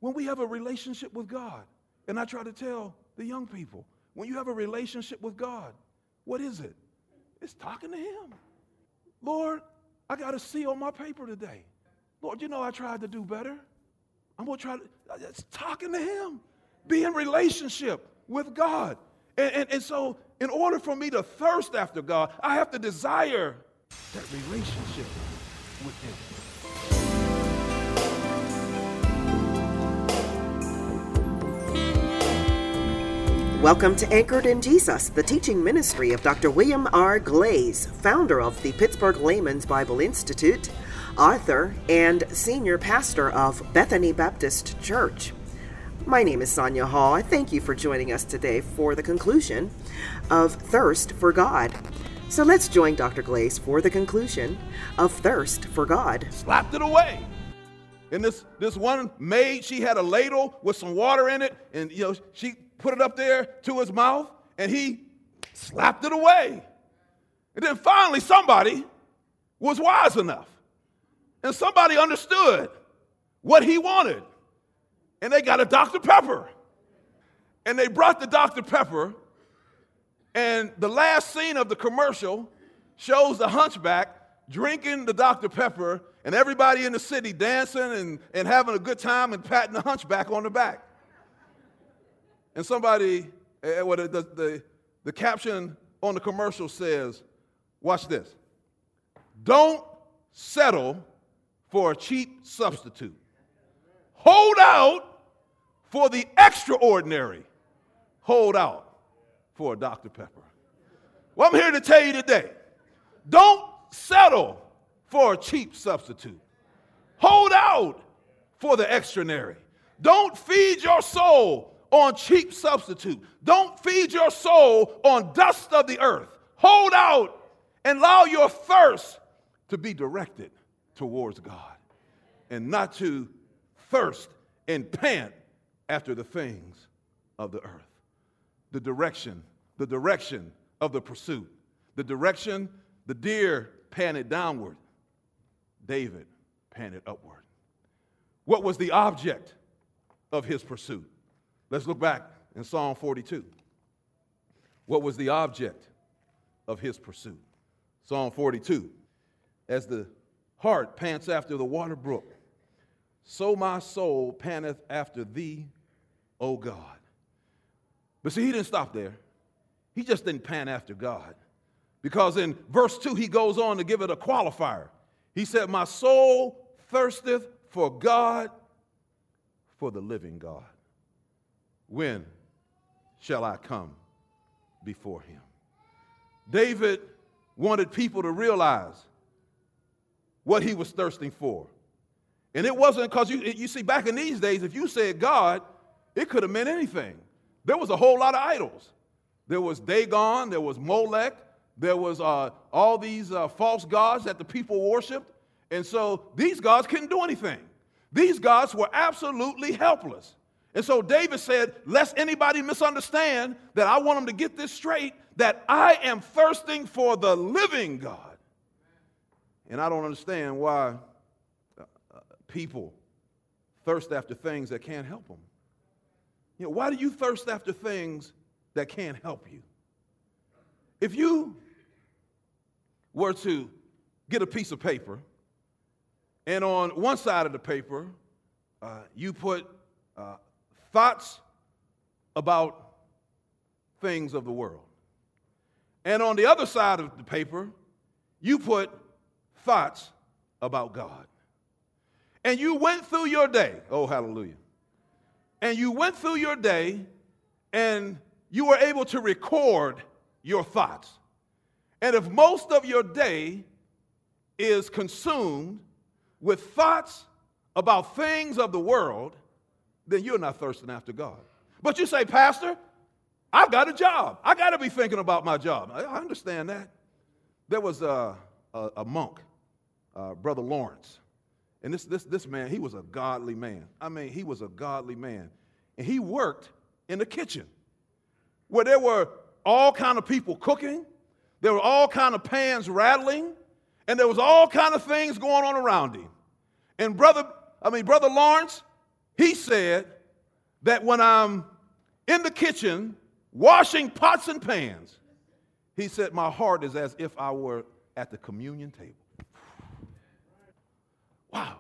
when we have a relationship with God, and I try to tell the young people, when you have a relationship with God, what is it? It's talking to him. Lord, I got a C on my paper today. Lord, you know I tried to do better. I'm going to try to, it's talking to him. Be in relationship with God. And so in order for me to thirst after God, I have to desire that relationship with him. Welcome to Anchored in Jesus, the teaching ministry of Dr. William R. Glaze, founder of the Pittsburgh Layman's Bible Institute, author, and senior pastor of Bethany Baptist Church. My name is Sonia Hall. Thank you for joining us today for the conclusion of Thirst for God. So let's join Dr. Glaze for the conclusion of Thirst for God. Slapped it away. And this one maid, she had a ladle with some water in it, and she put it up there to his mouth, and he slapped it away. And then finally somebody was wise enough, and somebody understood what he wanted. And they got a Dr. Pepper. And they brought the Dr. Pepper, and the last scene of the commercial shows the hunchback drinking the Dr. Pepper, and everybody in the city dancing and having a good time and patting the hunchback on the back. And somebody, the caption on the commercial says, watch this, don't settle for a cheap substitute. Hold out for the extraordinary. Hold out for a Dr. Pepper. Well, I'm here to tell you today, don't settle for a cheap substitute. Hold out for the extraordinary. Don't feed your soul on cheap substitute. Don't feed your soul on dust of the earth. Hold out and allow your thirst to be directed towards God and not to thirst and pant after the things of the earth. The direction of the pursuit. The direction, the deer panted downward. David panted upward. What was the object of his pursuit? Let's look back in Psalm 42. What was the object of his pursuit? Psalm 42. As the hart pants after the water brook, so my soul panteth after thee, O God. But see, he didn't stop there. He just didn't pant after God. Because in verse 2, he goes on to give it a qualifier. He said, my soul thirsteth for God, for the living God. When shall I come before him? David wanted people to realize what he was thirsting for. And it wasn't because, you see, back in these days, if you said God, it could have meant anything. There was a whole lot of idols. There was Dagon, there was Molech, there was all these false gods that the people worshiped. And so these gods couldn't do anything. These gods were absolutely helpless. And so David said, lest anybody misunderstand that I want them to get this straight, that I am thirsting for the living God. And I don't understand why people thirst after things that can't help them. Why do you thirst after things that can't help you? If you were to get a piece of paper, and on one side of the paper, you put thoughts about things of the world. And on the other side of the paper, you put thoughts about God. And you went through your day, oh hallelujah, and you went through your day and you were able to record your thoughts. And if most of your day is consumed with thoughts about things of the world, then you're not thirsting after God. But you say, Pastor, I've got a job. I got to be thinking about my job. I understand that. There was a monk, Brother Lawrence. And this man, he was a godly man. I mean, he was a godly man. And he worked in the kitchen where there were all kind of people cooking. There were all kind of pans rattling. And there was all kind of things going on around him. And Brother Lawrence, He said that when I'm in the kitchen washing pots and pans, he said, my heart is as if I were at the communion table. Wow.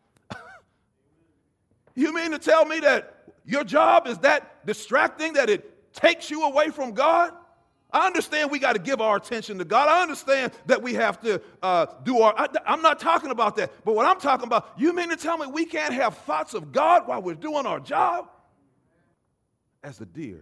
You mean to tell me that your job is that distracting that it takes you away from God? I understand we got to give our attention to God. I understand that we have to I'm not talking about that. But what I'm talking about, you mean to tell me we can't have thoughts of God while we're doing our job? As the deer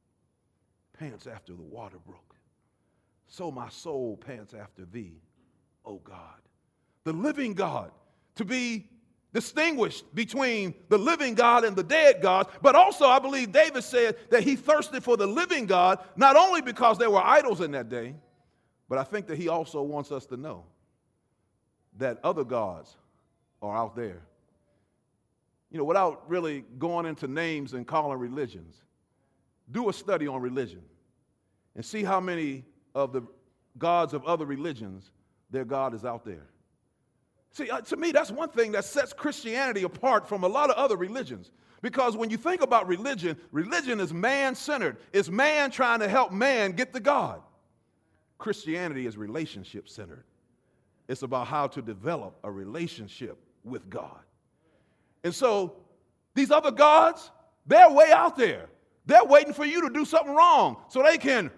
pants after the water brook, so my soul pants after thee, O God. The living God, to be distinguished between the living God and the dead God. But also, I believe David said that he thirsted for the living God, not only because there were idols in that day, but I think that he also wants us to know that other gods are out there. You know, without really going into names and calling religions, do a study on religion and see how many of the gods of other religions, their God is out there. See, to me, that's one thing that sets Christianity apart from a lot of other religions. Because when you think about religion, religion is man-centered. It's man trying to help man get to God. Christianity is relationship-centered. It's about how to develop a relationship with God. And so these other gods, they're way out there. They're waiting for you to do something wrong so they can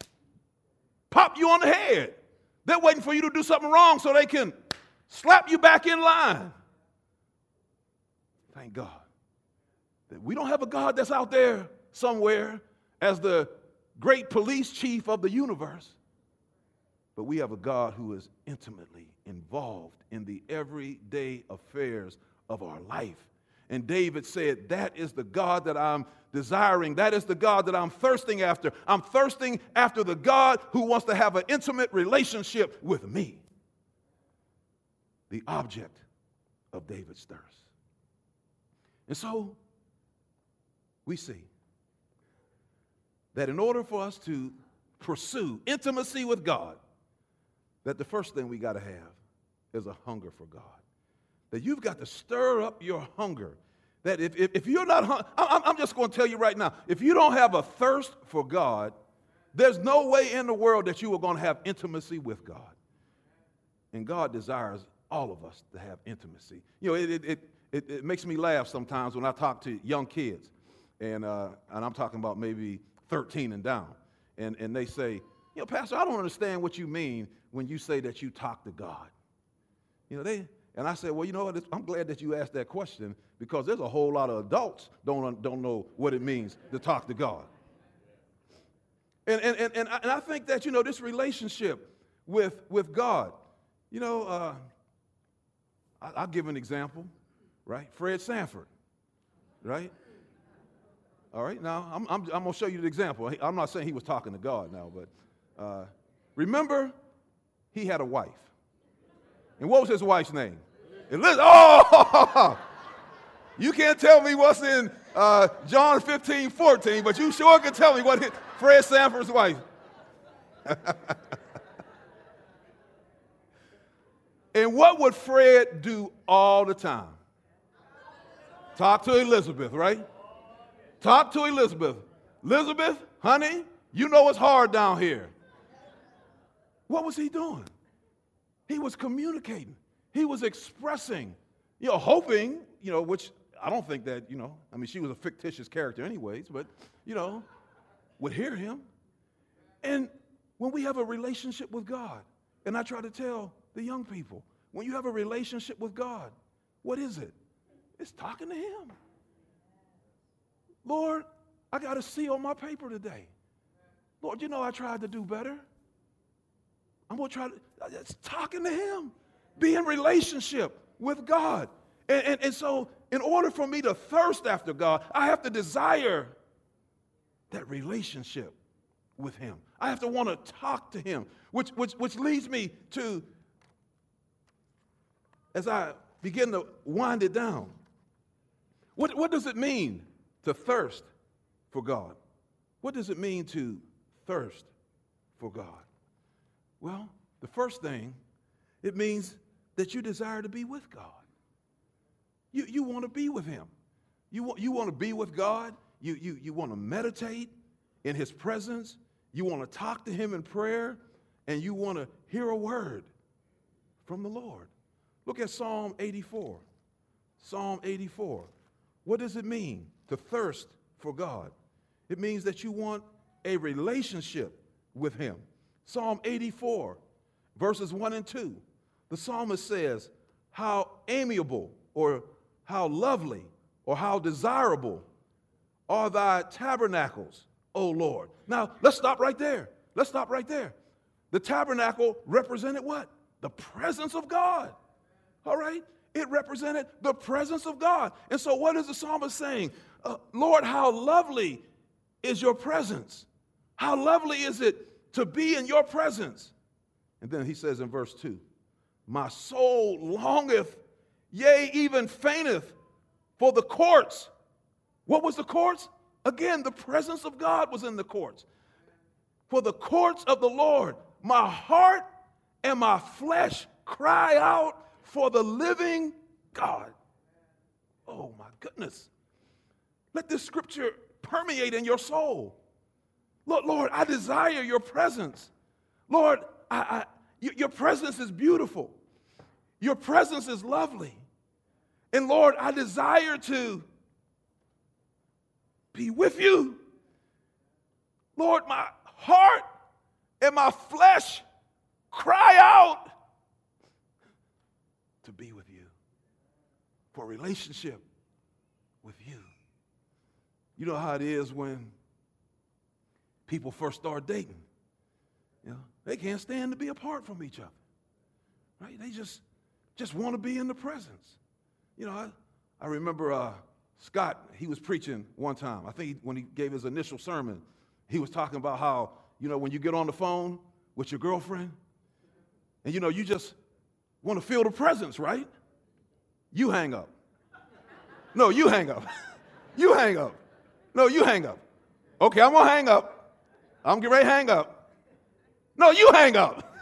pop you on the head. They're waiting for you to do something wrong so they can slap you back in line. Thank God that we don't have a God that's out there somewhere as the great police chief of the universe, but we have a God who is intimately involved in the everyday affairs of our life. And David said, that is the God that I'm desiring. That is the God that I'm thirsting after. I'm thirsting after the God who wants to have an intimate relationship with me. The object of David's thirst. And so we see that in order for us to pursue intimacy with God, that the first thing we got to have is a hunger for God. That you've got to stir up your hunger. That if you're not I'm just going to tell you right now, if you don't have a thirst for God, there's no way in the world that you are going to have intimacy with God. And God desires all of us to have intimacy. You know, it makes me laugh sometimes when I talk to young kids, and I'm talking about maybe 13 and down, and they say, you know, Pastor, I don't understand what you mean when you say that you talk to God. You know, and I said, well, you know what? I'm glad that you asked that question, because there's a whole lot of adults don't know what it means to talk to God. And I think that, you know, this relationship with God, you know, I'll give an example, right? Fred Sanford, right? All right, now I'm going to show you the example. I'm not saying he was talking to God now, but remember, he had a wife. And what was his wife's name? Elizabeth. Oh, you can't tell me what's in John 15:14, but you sure can tell me what Fred Sanford's wife. And what would Fred do all the time? Talk to Elizabeth, right? Talk to Elizabeth. Elizabeth, honey, you know it's hard down here. What was he doing? He was communicating. He was expressing, you know, hoping, you know, which I don't think that, you know, I mean, she was a fictitious character anyways, but, you know, would hear him. And when we have a relationship with God, and I try to tell the young people, when you have a relationship with God, what is it? It's talking to him. Lord, I got a C on my paper today. Lord, you know I tried to do better. I'm going to try to, it's talking to him. Be in relationship with God. And so in order for me to thirst after God, I have to desire that relationship with him. I have to want to talk to him, which leads me to, as I begin to wind it down, what does it mean to thirst for God? What does it mean to thirst for God? Well, the first thing, it means that you desire to be with God. You want to be with him. You want to be with God. You want to meditate in his presence. You want to talk to him in prayer. And you want to hear a word from the Lord. Look at Psalm 84. Psalm 84. What does it mean to thirst for God? It means that you want a relationship with him. Psalm 84, verses 1 and 2. The psalmist says, how amiable or how lovely or how desirable are thy tabernacles, O Lord. Now, let's stop right there. Let's stop right there. The tabernacle represented what? The presence of God. All right? It represented the presence of God. And so what is the psalmist saying? Lord, how lovely is your presence. How lovely is it to be in your presence. And then he says in verse 2, my soul longeth, yea, even fainteth for the courts. What was the courts? Again, the presence of God was in the courts. For the courts of the Lord, my heart and my flesh cry out for the living God. Oh my goodness. Let this scripture permeate in your soul. Lord, I desire your presence. Lord, your presence is beautiful. Your presence is lovely. And Lord, I desire to be with you. Lord, my heart and my flesh cry out to be with you, for a relationship with you. You know how it is when people first start dating. You know, they can't stand to be apart from each other, right? They just want to be in the presence. You know, I remember Scott, he was preaching one time. I think when he gave his initial sermon, he was talking about how, you know, when you get on the phone with your girlfriend, and, you know, you just want to feel the presence, right? You hang up. No, you hang up. You hang up. No, you hang up. Okay, I'm going to hang up. I'm getting ready to hang up. No, you hang up.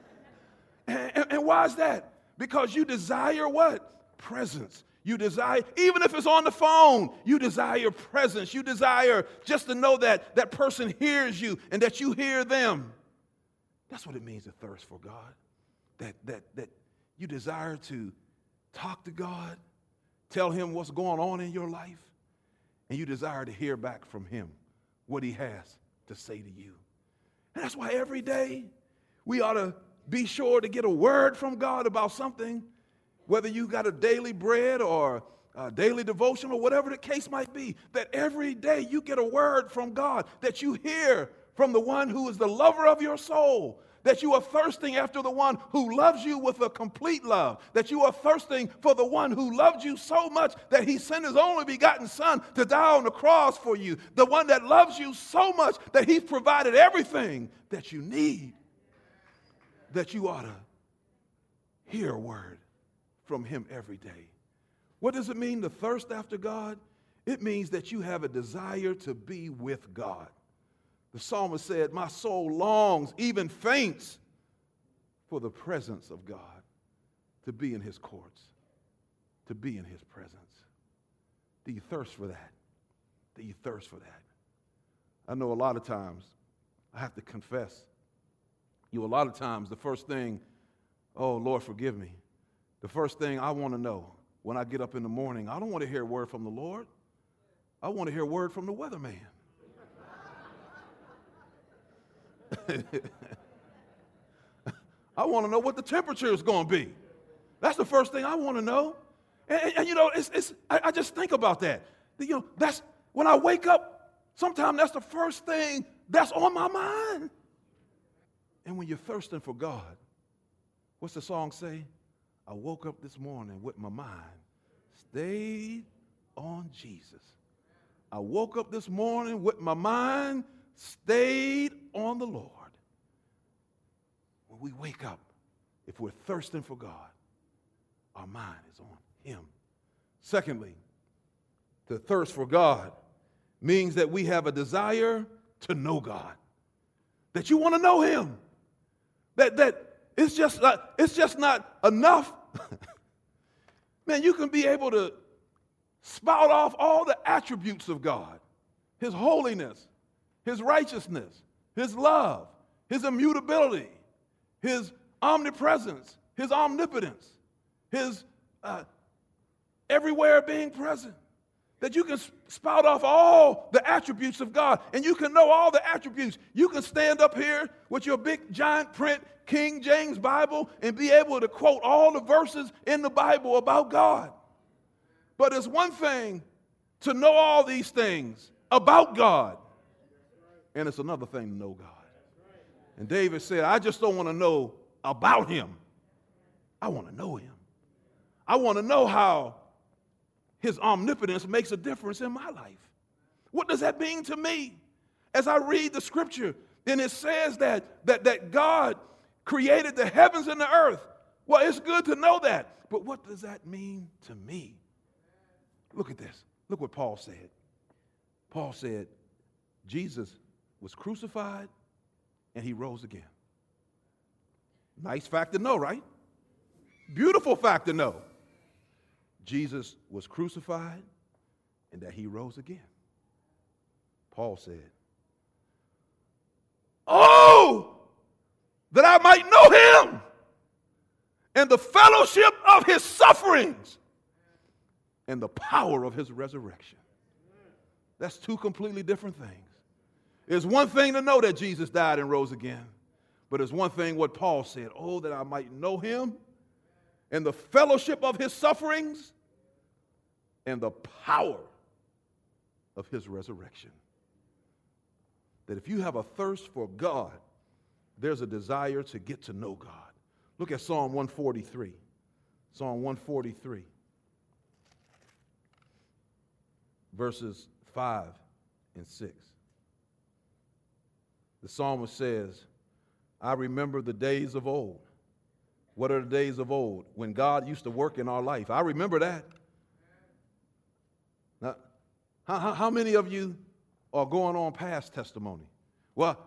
And why is that? Because you desire what? Presence. You desire, even if it's on the phone, you desire presence. You desire just to know that that person hears you and that you hear them. That's what it means to thirst for God. That you desire to talk to God, tell him what's going on in your life, and you desire to hear back from him what he has to say to you. And that's why every day we ought to be sure to get a word from God about something, whether you got a daily bread or a daily devotion or whatever the case might be, that every day you get a word from God, that you hear from the one who is the lover of your soul, that you are thirsting after the one who loves you with a complete love, that you are thirsting for the one who loved you so much that he sent his only begotten son to die on the cross for you, the one that loves you so much that he's provided everything that you need, that you ought to hear a word from him every day. What does it mean to thirst after God? It means that you have a desire to be with God. The psalmist said, my soul longs, even faints, for the presence of God, to be in his courts, to be in his presence. Do you thirst for that? Do you thirst for that? I know a lot of times, I have to confess, a lot of times the first thing, oh, Lord, forgive me. The first thing I want to know when I get up in the morning, I don't want to hear a word from the Lord. I want to hear a word from the weatherman. I want to know what the temperature is going to be. That's the first thing I want to know. And you know, I just think about that. You know, that's when I wake up, sometimes that's the first thing that's on my mind. And when you're thirsting for God, what's the song say? I woke up this morning with my mind stayed on Jesus. I woke up this morning with my mind stayed on the Lord. When we wake up, if we're thirsting for God, our mind is on him. Secondly, to thirst for God means that we have a desire to know God, that you want to know him, that it's just not enough. Man, you can be able to spout off all the attributes of God, his holiness, his righteousness, his love, his immutability, his omnipresence, his omnipotence, his everywhere being present. That you can spout off all the attributes of God, and you can know all the attributes. You can stand up here with your big giant print King James Bible and be able to quote all the verses in the Bible about God. But it's one thing to know all these things about God, and it's another thing to know God. And David said, I just don't want to know about him. I want to know him. I want to know how his omnipotence makes a difference in my life. What does that mean to me? As I read the scripture, and it says that God created the heavens and the earth. Well, it's good to know that. But what does that mean to me? Look at this. Look what Paul said. Paul said, Jesus was crucified and he rose again. Nice fact to know, right? Beautiful fact to know. Jesus was crucified and that he rose again. Paul said, oh, that I might know him and the fellowship of his sufferings and the power of his resurrection. That's two completely different things. It's one thing to know that Jesus died and rose again, but it's one thing what Paul said, oh, that I might know him and the fellowship of his sufferings and the power of his resurrection. That if you have a thirst for God, there's a desire to get to know God. Look at Psalm 143. Psalm 143, verses 5 and 6. The psalmist says, I remember the days of old. What are the days of old? When God used to work in our life. I remember that. Now, how many of you are going on past testimony? Well,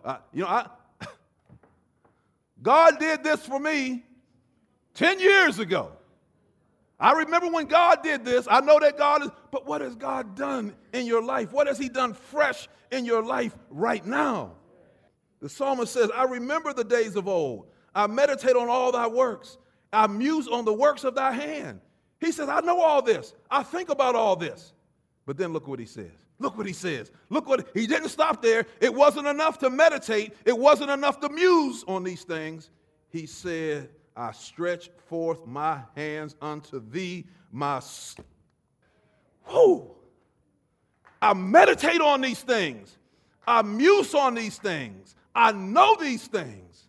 God did this for me 10 years ago. I remember when God did this. I know that God is, but what has God done in your life? What has he done fresh in your life right now? The psalmist says, I remember the days of old. I meditate on all thy works. I muse on the works of thy hand. He says, I know all this. I think about all this. But then look what he says. Look what he says. Look what he didn't stop there. It wasn't enough to meditate. It wasn't enough to muse on these things. He said, I stretch forth my hands unto thee, I meditate on these things. I muse on these things. I know these things.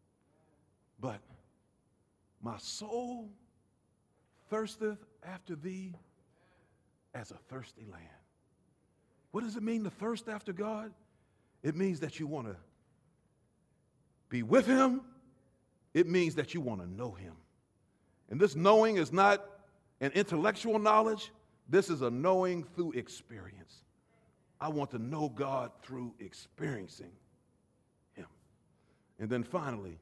But my soul thirsteth after thee as a thirsty land. What does it mean to thirst after God? It means that you want to be with him. It means that you want to know him. And this knowing is not an intellectual knowledge. This is a knowing through experience. I want to know God through experiencing him. And then finally,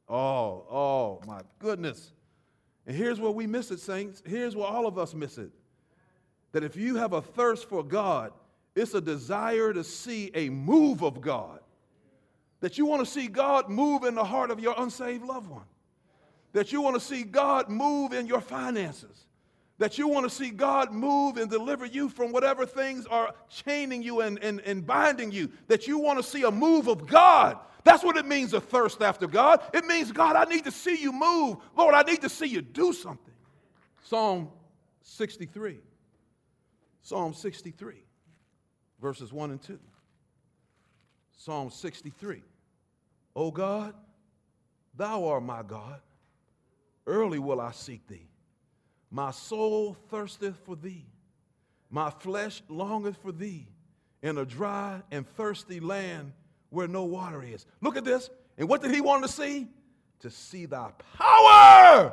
oh my goodness. And here's where we miss it, saints. Here's where all of us miss it. That if you have a thirst for God, it's a desire to see a move of God. That you want to see God move in the heart of your unsaved loved one. That you want to see God move in your finances. That you want to see God move and deliver you from whatever things are chaining you and binding you. That you want to see a move of God. That's what it means to thirst after God. It means, God, I need to see you move. Lord, I need to see you do something. Psalm 63. Psalm 63, verses 1 and 2. Psalm 63. O God, thou art my God. Early will I seek thee. My soul thirsteth for thee. My flesh longeth for thee in a dry and thirsty land where no water is. Look at this. And what did he want to see? To see thy power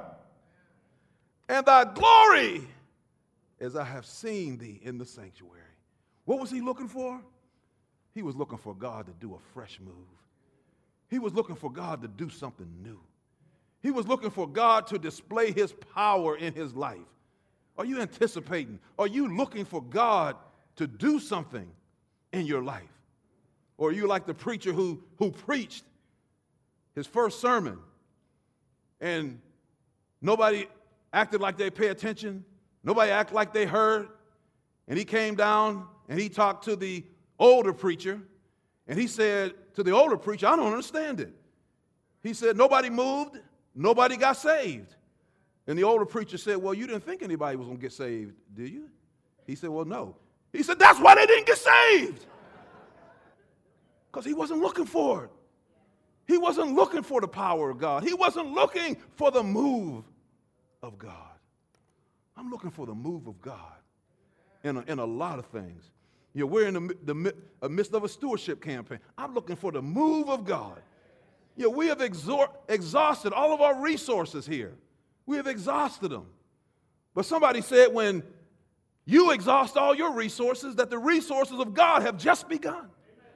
and thy glory as I have seen thee in the sanctuary. What was he looking for? He was looking for God to do a fresh move. He was looking for God to do something new. He was looking for God to display his power in his life. Are you anticipating? Are you looking for God to do something in your life? Or are you like the preacher who preached his first sermon and nobody acted like they pay attention, nobody acted like they heard, and he came down and he talked to the older preacher, and he said to the older preacher, I don't understand it. He said, nobody moved, nobody got saved. And the older preacher said, well, you didn't think anybody was going to get saved, did you? He said, well, no. He said, that's why they didn't get saved. Because he wasn't looking for it. He wasn't looking for the power of God. He wasn't looking for the move of God. I'm looking for the move of God in a lot of things. You know, we're in the midst of a stewardship campaign. I'm looking for the move of God. You know, we have exhausted all of our resources here. We have exhausted them. But somebody said when you exhaust all your resources, that the resources of God have just begun.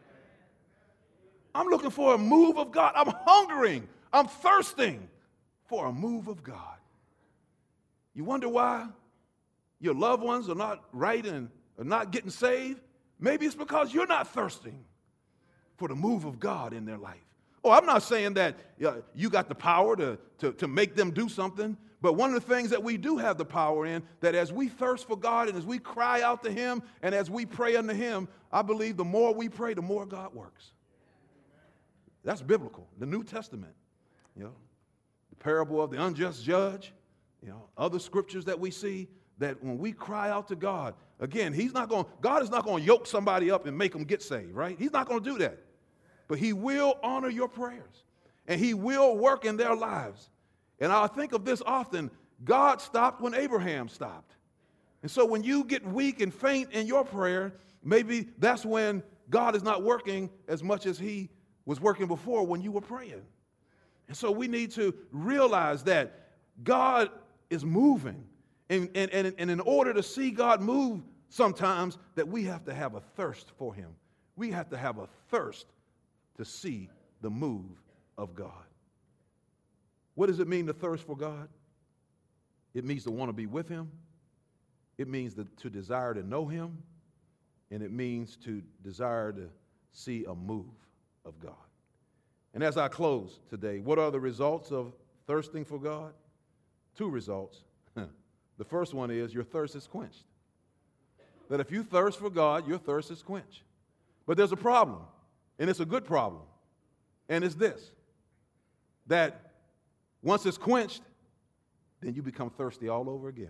I'm looking for a move of God. I'm hungering. I'm thirsting for a move of God. You wonder why your loved ones are not right and are not getting saved? Maybe it's because you're not thirsting for the move of God in their life. Oh, I'm not saying that you got the power to make them do something, but one of the things that we do have the power in, that as we thirst for God and as we cry out to Him and as we pray unto Him, I believe the more we pray, the more God works. That's biblical. The New Testament, you know, the parable of the unjust judge, you know, other scriptures that we see, that when we cry out to God, again, God is not going to yoke somebody up and make them get saved, right? He's not going to do that. But He will honor your prayers, and He will work in their lives. And I think of this often. God stopped when Abraham stopped. And so when you get weak and faint in your prayer, maybe that's when God is not working as much as He was working before when you were praying. And so we need to realize that God is moving. And in order to see God move sometimes, that we have to have a thirst for Him. We have to have a thirst to see the move of God. What does it mean to thirst for God? It means to want to be with Him. It means to desire to know Him. And it means to desire to see a move of God. And as I close today, what are the results of thirsting for God? 2 results. The first one is your thirst is quenched. That if you thirst for God, your thirst is quenched. But there's a problem, and it's a good problem. And it's this, that once it's quenched, then you become thirsty all over again.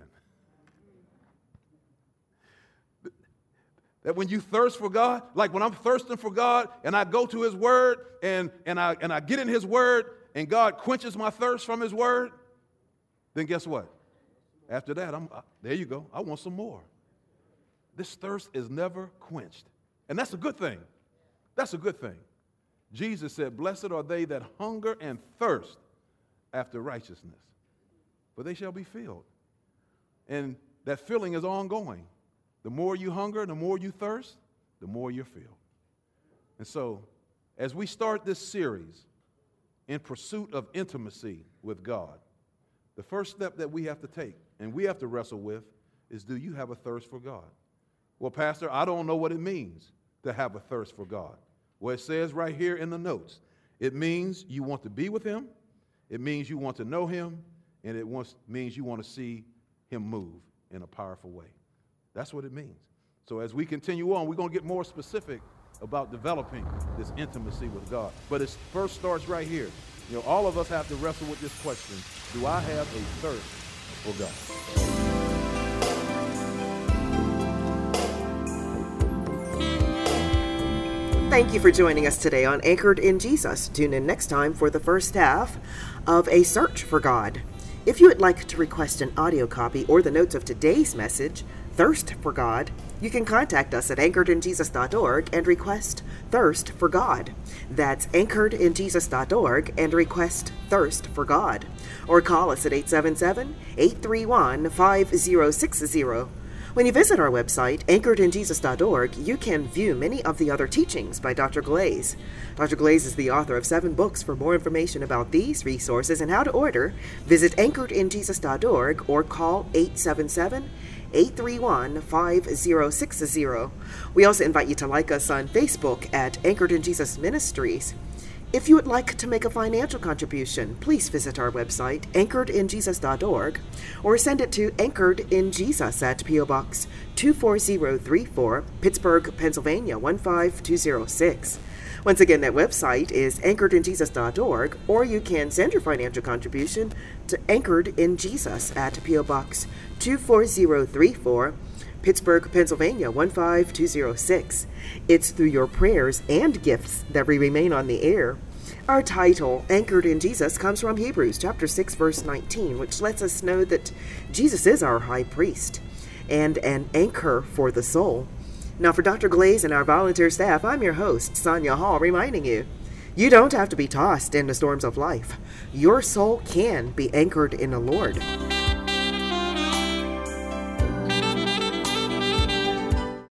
That when you thirst for God, like when I'm thirsting for God and I go to His Word and I get in His Word and God quenches my thirst from His Word, then guess what? After that, there you go. I want some more. This thirst is never quenched. And that's a good thing. That's a good thing. Jesus said, blessed are they that hunger and thirst after righteousness, for they shall be filled. And that filling is ongoing. The more you hunger, the more you thirst, the more you're filled. And so, as we start this series in pursuit of intimacy with God, the first step that we have to take and we have to wrestle with is, do you have a thirst for God? Well, Pastor, I don't know what it means to have a thirst for God. Well, it says right here in the notes, it means you want to be with Him, it means you want to know Him, and it means you want to see Him move in a powerful way. That's what it means. So as we continue on, we're going to get more specific about developing this intimacy with God. But it first starts right here. You know, all of us have to wrestle with this question: do I have a thirst for God? Thank you for joining us today on Anchored in Jesus. Tune in next time for the first half of A Search for God. If you would like to request an audio copy or the notes of today's message, Thirst for God, you can contact us at anchoredinjesus.org and request Thirst for God. That's anchoredinjesus.org and request Thirst for God. Or call us at 877-831-5060. When you visit our website, anchoredinjesus.org, you can view many of the other teachings by Dr. Glaze. Dr. Glaze is the author of 7 books. For more information about these resources and how to order, visit anchoredinjesus.org or call 877-831-5060. We also invite you to like us on Facebook at Anchored in Jesus Ministries. If you would like to make a financial contribution, please visit our website, anchoredinjesus.org, or send it to Anchored in Jesus at P.O. Box 24034, Pittsburgh, Pennsylvania 15206. Once again, that website is anchoredinjesus.org, or you can send your financial contribution to Anchored in Jesus at P.O. Box 24034, Pittsburgh, Pennsylvania 15206. It's through your prayers and gifts that we remain on the air. Our title, Anchored in Jesus, comes from Hebrews chapter 6, verse 19, which lets us know that Jesus is our high priest and an anchor for the soul. Now, for Dr. Glaze and our volunteer staff, I'm your host, Sonia Hall, reminding you, you don't have to be tossed in the storms of life. Your soul can be anchored in the Lord.